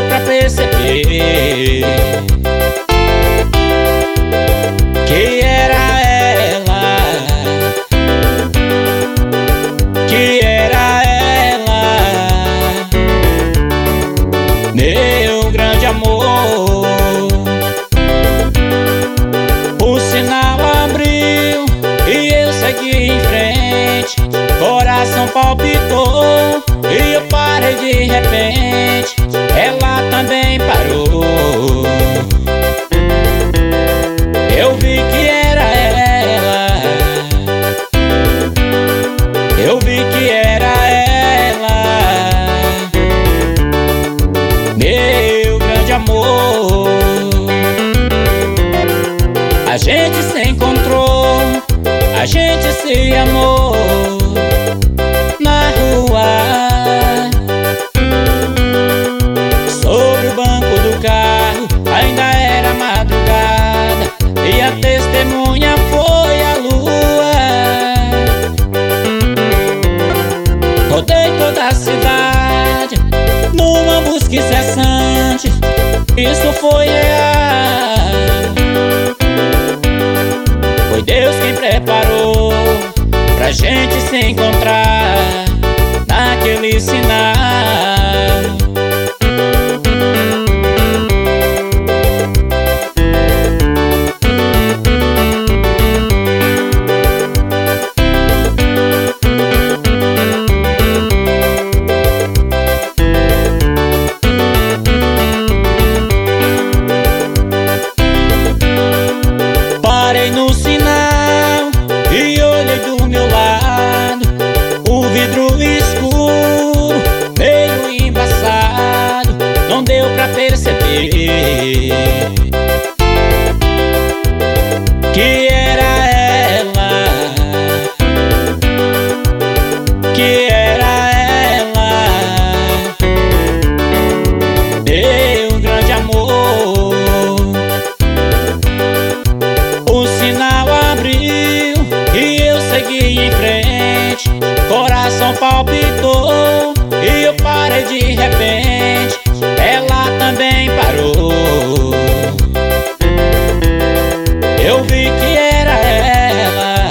deu pra perceber que era ela, que era ela, meu grande amor. O sinal abriu e eu segui em frente, coração palpitou e eu parei de repente. Ela também parou. Eu vi que era ela, eu vi que era ela, meu grande amor. A gente se encontrou, a gente se amou na rua. Sobre o banco do carro, ainda era madrugada e a testemunha foi a lua. Rodei toda a cidade numa busca incessante, isso foi real. Foi Deus quem preparou pra gente se encontrar naquele sinal. Parei no sinal e olhei do meu lado, o vidro escuro, meio embaçado, não deu pra perceber que era ela, que era ela, meu grande amor. O sinal abriu e eu segui em frente, coração palpitou e eu parei de repente. Ela também parou. Eu vi que era ela,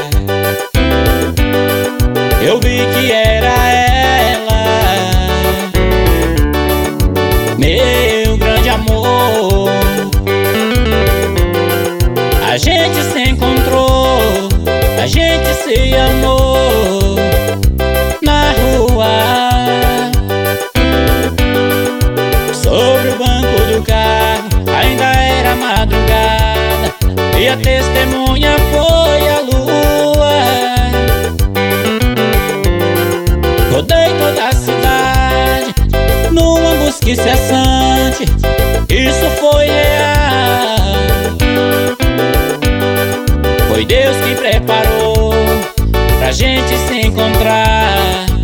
eu vi que era ela, meu grande amor. A gente se encontrou, a gente se amou na rua. Sobre o banco do carro, ainda era madrugada e a testemunha foi a lua. Rodei toda a cidade numa busca incessante, isso foi real. Foi Deus que preparou pra gente se encontrar